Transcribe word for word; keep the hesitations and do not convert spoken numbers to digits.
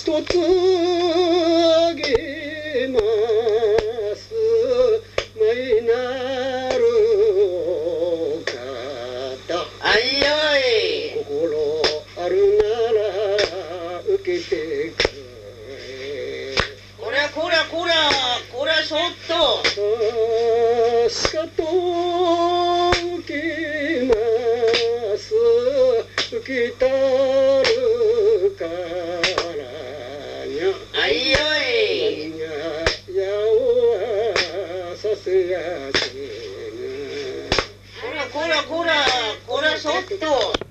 一つあげますまいなるお方あいよい心あるなら受けてくれこらこらこらこらそっとしかと受けます受けたるからにゃあいよい何がやおはさせやせぬこらこらこらこらそっと